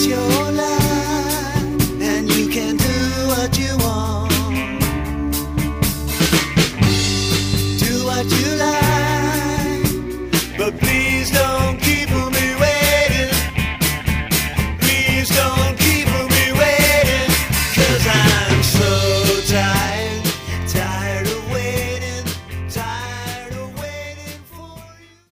your life, and you can do what you want. Do what you like, but please don't keep me waiting. Please don't.